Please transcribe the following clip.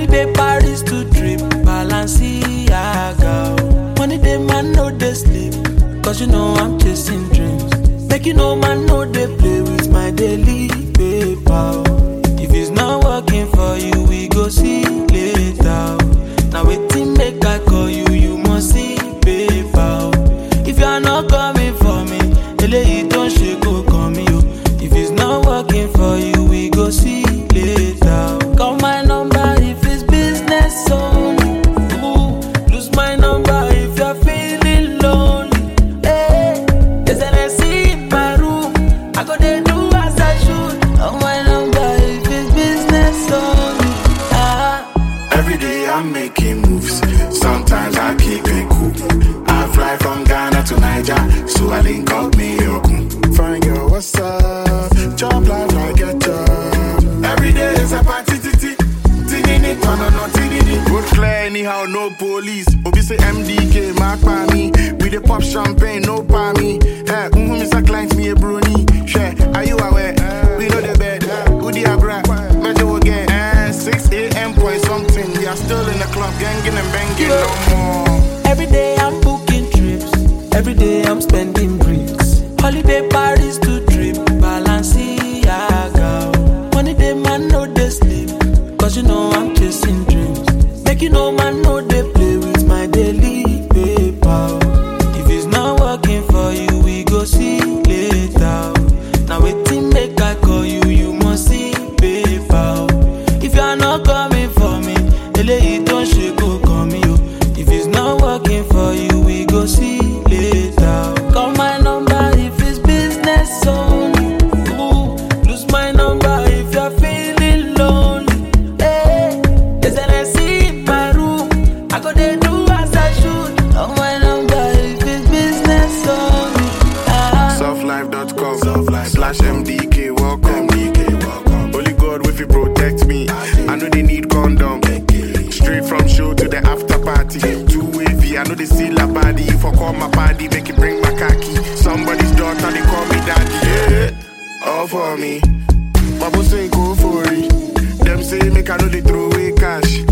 Holiday Paris to trip, Balenciaga. Money day man no dey sleep, cause you know I'm chasing dreams. Make you know man no dey play with my daily paper. If it's not working for you, we go see later. Now waiting make I call you, you must see paper. If you are not coming for me, eléyìí don't shake go call me. If it's not working for you, we go see later. Call my number if it's business only. Ooh, lose my number if you're feeling lonely. Hey, there's an AC in my room, I go there do as I should. Call my number if it's business only. Every day I'm making moves, sometimes I keep it cool. I fly from Ghana to Niger, so I link up me Yokun. Fine girl, what's up? Job life like a job. Every day is a party, tinini, no tinini. Road clear anyhow, no police. Obi say MDK, mark by me. We dey pop champagne, no pa me. Hey, Mr. Client, me a brony. Share, are you aware? We know the bed. Goody Abra, measure again. 6 a.m. point something. We are still in the club, ganging and banging no more. Every day I'm booking trips, every day I'm spending bricks. Holiday Paris to trip, Balenciaga. Money day man no dey sleep, cause you know I'm chasing dreams. Make you know man no dey play with my daily paper. If it's not working for you, we go see later. Now waiting make I call you, you must see paper. If you are not coming for me, eléyìí don't shake go call me. If it's not working for you, we go see later. Call my number if it's business only. Ooh, lose my number if you're feeling lonely. Hey, there's an AC in my room, I go there do as I should. Call my number if it's business only. Softlife.com/MDK, welcome. Holy God, if you protect me, I know they need condom. Straight from show to the after party. Too wavy, I know they see la body. If I call my body, make it bring my khaki. Somebody's daughter, they call me daddy. Yeah, all for me. Babo say go for it. Them say make I know they throw away cash.